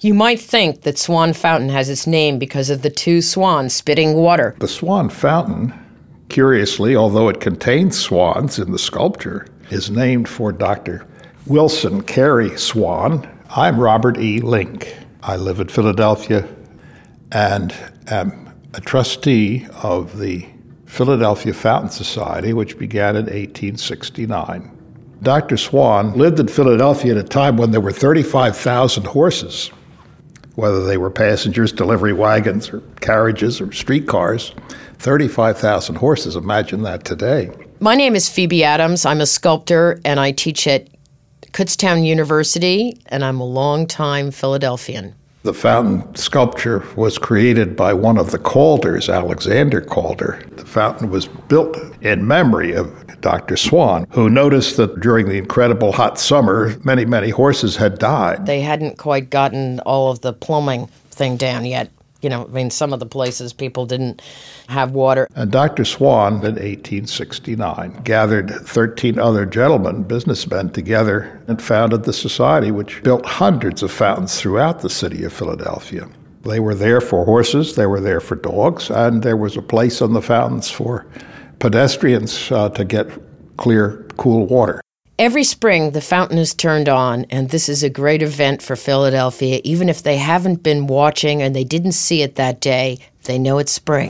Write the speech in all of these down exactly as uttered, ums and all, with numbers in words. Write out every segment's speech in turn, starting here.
You might think that Swan Fountain has its name because of the two swans spitting water. The Swan Fountain, curiously, although it contains swans in the sculpture, is named for Doctor Wilson Carey Swan. I'm Robert E. Link. I live in Philadelphia and am a trustee of the Philadelphia Fountain Society, which began in eighteen sixty-nine. Doctor Swan lived in Philadelphia at a time when there were thirty-five thousand horses, whether they were passengers, delivery wagons, or carriages, or streetcars. thirty-five thousand horses, imagine that today. My name is Phoebe Adams. I'm a sculptor, and I teach at Kutztown University, and I'm a longtime Philadelphian. The fountain sculpture was created by one of the Calders, Alexander Calder. The fountain was built in memory of Doctor Swan, who noticed that during the incredible hot summer, many, many horses had died. They hadn't quite gotten all of the plumbing thing down yet. You know, I mean, some of the places people didn't have water. And Doctor Swan, in eighteen sixty-nine, gathered thirteen other gentlemen, businessmen, together and founded the society, which built hundreds of fountains throughout the city of Philadelphia. They were there for horses, they were there for dogs, and there was a place on the fountains for pedestrians uh, to get clear, cool water. Every spring, the fountain is turned on, and this is a great event for Philadelphia. Even if they haven't been watching and they didn't see it that day, they know it's spring.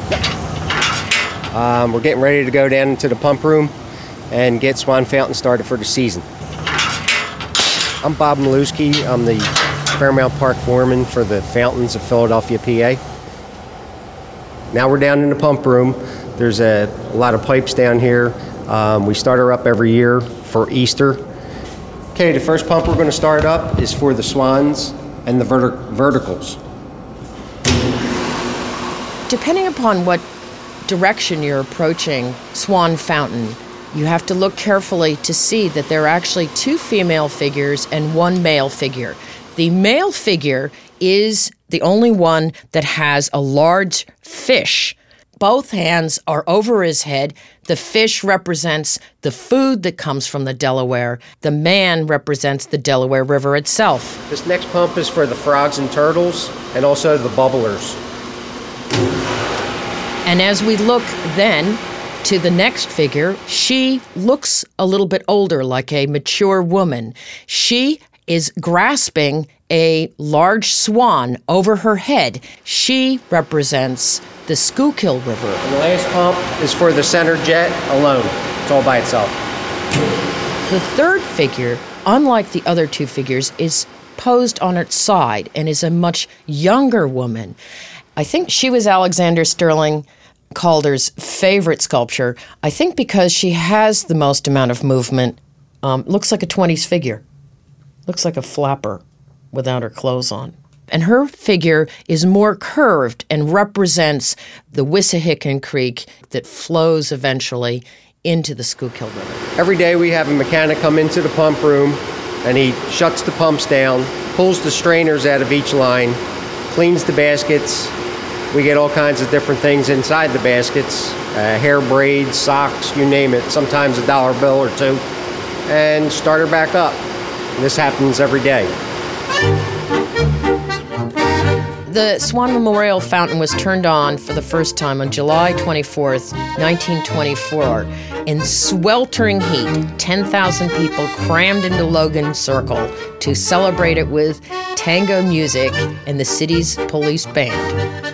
Um, we're getting ready to go down into the pump room and get Swan Fountain started for the season. I'm Bob Malewski. I'm the Fairmount Park foreman for the Fountains of Philadelphia, P A. Now we're down in the pump room. There's a, a lot of pipes down here. Um, we start her up every year for Easter. Okay, the first pump we're going to start up is for the swans and the verti- verticals. Depending upon what direction you're approaching Swan Fountain, you have to look carefully to see that there are actually two female figures and one male figure. The male figure is the only one that has a large fish. Both hands are over his head. The fish represents the food that comes from the Delaware. The man represents the Delaware River itself. This next pump is for the frogs and turtles and also the bubblers. And as we look then to the next figure, she looks a little bit older, like a mature woman. She is grasping a large swan over her head. She represents the Schuylkill River. And the last pump is for the center jet alone. It's all by itself. The third figure, unlike the other two figures, is posed on its side and is a much younger woman. I think she was Alexander Sterling Calder's favorite sculpture. I think because she has the most amount of movement. Um, looks like a twenties figure. Looks like a flapper without her clothes on. And her figure is more curved and represents the Wissahickon Creek that flows eventually into the Schuylkill River. Every day we have a mechanic come into the pump room and he shuts the pumps down, pulls the strainers out of each line, cleans the baskets. We get all kinds of different things inside the baskets, uh, hair braids, socks, you name it, sometimes a dollar bill or two, and start her back up. And this happens every day. The Swan Memorial Fountain was turned on for the first time on July twenty-fourth, nineteen twenty-four. In sweltering heat, ten thousand people crammed into Logan Circle to celebrate it with tango music and the city's police band.